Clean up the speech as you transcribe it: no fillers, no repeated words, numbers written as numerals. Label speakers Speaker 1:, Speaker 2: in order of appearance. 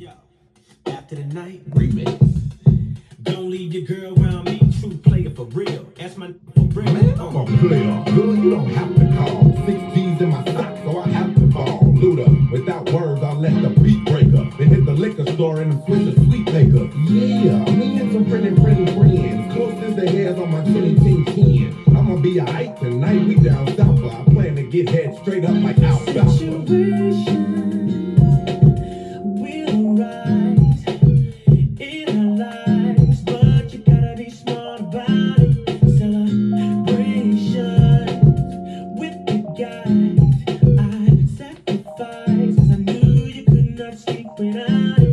Speaker 1: After the night, remix. Don't leave your girl around me, true player for real. Ask my for real.
Speaker 2: Man, I'm a player. Girl, you don't have to call. 6 G's in my socks, so I have to ball. Luda, without words, I'll let the beat break up. Then hit the liquor store and switch a sweet maker. Yeah, me and some friends. Close as the hairs on my 2010. I'ma be alright tonight, we down south. I plan to get head straight up like alfalfa.
Speaker 1: I sacrificed 'cause I knew you could not sleep without it.